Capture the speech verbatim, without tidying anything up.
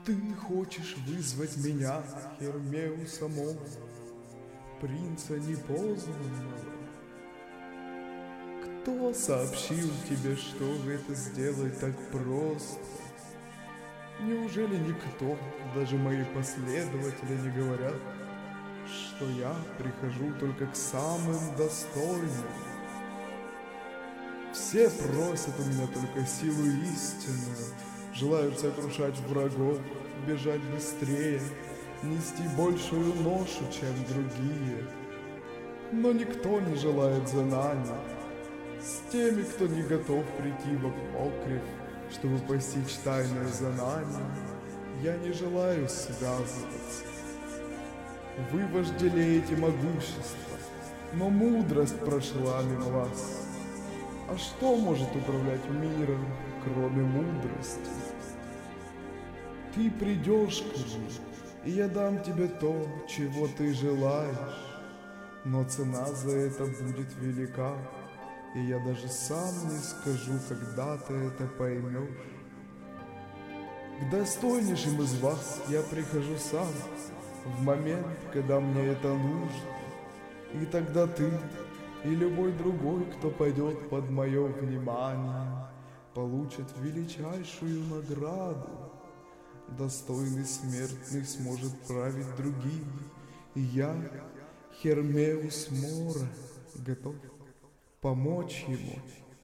Ты хочешь вызвать меня, Хермеуса Мор, принца непознанного? Кто сообщил тебе, что это сделать так просто? Неужели никто, даже мои последователи, не говорят, что я прихожу только к самым достойным? Все просят у меня только силу истинную, желают сокрушать врагов, бежать быстрее, нести большую ношу, чем другие. Но никто не желает знаний. С теми, кто не готов прийти в Апокриф, чтобы постичь тайное знание, я не желаю связываться. Вы вожделеете могущество, но мудрость прошла мимо вас. А что может управлять миром, кроме мудрости? Ты придешь ко мне, и я дам тебе то, чего ты желаешь, но цена за это будет велика, и я даже сам не скажу, когда ты это поймешь. К достойнейшим из вас я прихожу сам, в момент, когда мне это нужно, и тогда ты и любой другой, кто пойдет под мое внимание, получит величайшую награду. Достойный смертный сможет править другим, и я, Хермеус Мор, готов помочь ему.